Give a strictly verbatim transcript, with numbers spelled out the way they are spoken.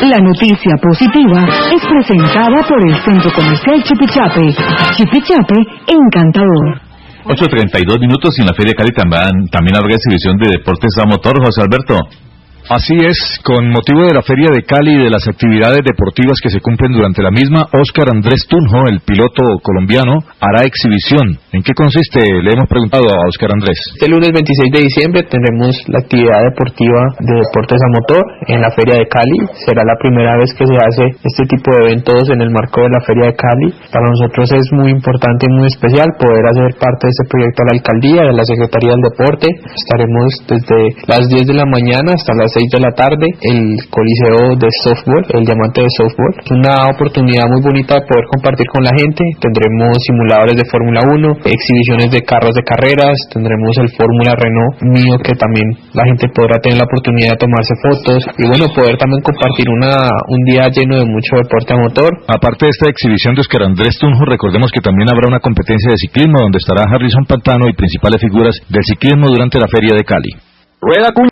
La noticia positiva es presentada por el Centro Comercial Chipichape. Chipichape, encantador. ocho treinta y dos minutos y en la Feria de Cali también, también habrá exhibición de deportes a motor, José Alberto. Así es, con motivo de la Feria de Cali y de las actividades deportivas que se cumplen durante la misma, Óscar Andrés Tunjo, el piloto colombiano, hará exhibición. ¿En qué consiste? Le hemos preguntado a Óscar Andrés. Este lunes veintiséis de diciembre tendremos la actividad deportiva de deportes a motor en la Feria de Cali. Será la primera vez que se hace este tipo de eventos en el marco de la Feria de Cali. Para nosotros es muy importante y muy especial poder hacer parte de este proyecto a la alcaldía, de la Secretaría del Deporte. Estaremos desde las diez de la mañana hasta las seis de la tarde, el coliseo de softball, el diamante de softball. Es una oportunidad muy bonita de poder compartir con la gente. Tendremos simuladores de Fórmula uno, exhibiciones de carros de carreras, tendremos el Fórmula Renault mío, que también la gente podrá tener la oportunidad de tomarse fotos y bueno, poder también compartir una un día lleno de mucho deporte a motor. Aparte de esta exhibición de Óscar Andrés Tunjo, recordemos que también habrá una competencia de ciclismo donde estará Harrison Pantano y principales figuras del ciclismo durante la Feria de Cali. Rueda